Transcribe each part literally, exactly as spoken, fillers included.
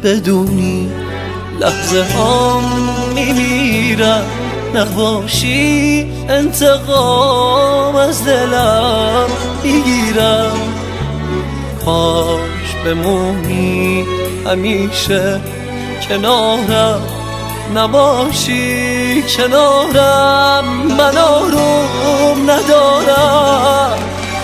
بدونی لحظه هام میمیرم، نباشی انتقام از دلم میگیرم. کاش بمونی همیشه کنارم، نباشی کنارم من آروم ندارم.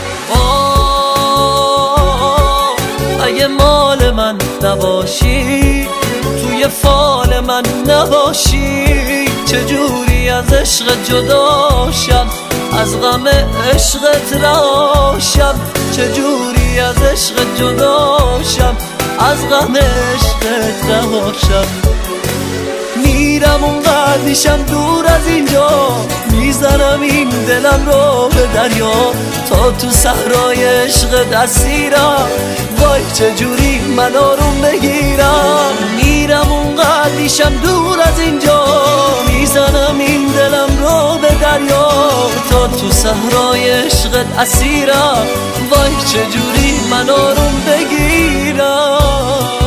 آه اگه مال من نباشی، توی فال من نباشی، چجوری از عشق جداشم، از غم عشقت راشم، چجوری از عشق جداشم، از غم عشقت راشم. میرم اونقدر میشم دور از اینجا، میزنم این دلم رو به دریا، تا تو صحرای عشق دستیرم، وای چجوری من آروم بگیرم. میرم اونقدر میشم دور از اینجا، میزنم این دلم رو به دریا، تا تو صحرای عشق اسیرم، وای چجوری من آروم بگیرم.